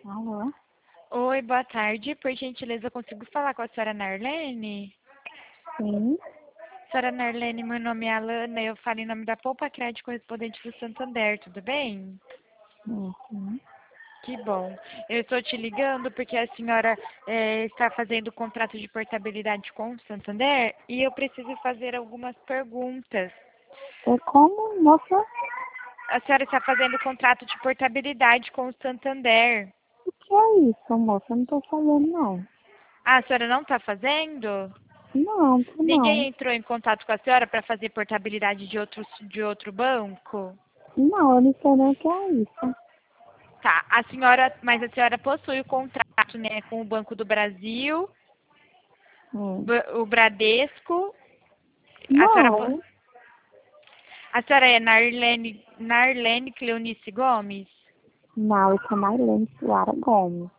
Alô? Oi, boa tarde. Por gentileza, eu consigo falar com a senhora Narlene? Sim. Senhora Narlene, meu nome é Alana, eu falo em nome da Poupa Crédito Correspondente do Santander, tudo bem? Uhum. Que bom. Eu estou te ligando porque a senhora está fazendo o contrato de portabilidade com o Santander e eu preciso fazer algumas perguntas. É como, moça? A senhora está fazendo o contrato de portabilidade com o Santander. O que é isso, moça? Eu não tô sabendo, não. Ah, a senhora não está fazendo? Não, tô não. Ninguém entrou em contato com a senhora para fazer portabilidade de outro banco? Não, eu não sei nem o que é isso. Tá, mas a senhora possui o contrato, né, com o Banco do Brasil, Hum. o Bradesco. A senhora, Não, a senhora é Narlene Cleonice Gomes? não, eu sou Marilene Suara Gomes.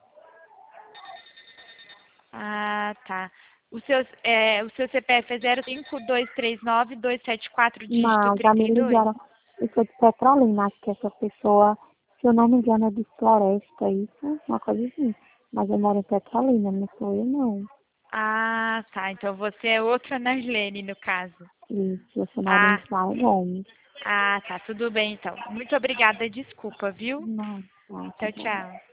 Ah, tá. O seu CPF é 05239-274, dígito Não, já me 32? ligaram. Eu sou de Petrolina, acho que essa pessoa, se eu não me engano, é de Floresta, isso, uma coisa assim. Mas eu moro em Petrolina, não sou eu, não. Ah, tá. Então você é outra Narlene, no caso. Isso, eu sou Marilene Ah, Suara Gomes. tá. Tudo bem, então. Muito obrigada. Desculpa, viu? Não, tá Tchau, bom. tchau.